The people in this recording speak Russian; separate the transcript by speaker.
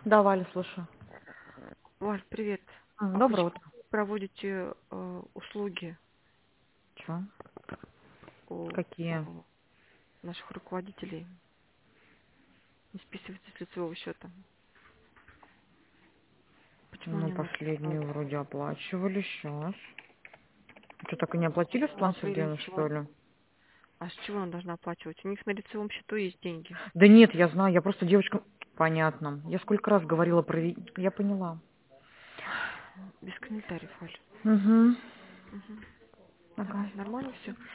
Speaker 1: Да, Валя, слушаю.
Speaker 2: Валь, привет. А
Speaker 1: Доброе
Speaker 2: почему
Speaker 1: утро.
Speaker 2: вы проводите услуги
Speaker 1: Чё?
Speaker 2: у
Speaker 1: Какие?
Speaker 2: наших руководителей? Не списываете с лицевого счета. Почему
Speaker 1: Ну,
Speaker 2: не
Speaker 1: последнюю
Speaker 2: начисляют?
Speaker 1: вроде оплачивали. Сейчас. Что, так и не оплатили,
Speaker 2: В
Speaker 1: Светлана
Speaker 2: апреле
Speaker 1: Сергеевна,
Speaker 2: ничего.
Speaker 1: что ли?
Speaker 2: А с чего она должна оплачивать? У них на лицевом счету есть деньги.
Speaker 1: Да нет, я знаю, я просто девочка... Понятно. Я сколько раз говорила про... Я поняла.
Speaker 2: Без комментариев, Валь.
Speaker 1: Угу.
Speaker 2: Мгм.
Speaker 1: Ага.
Speaker 2: Давай, нормально все?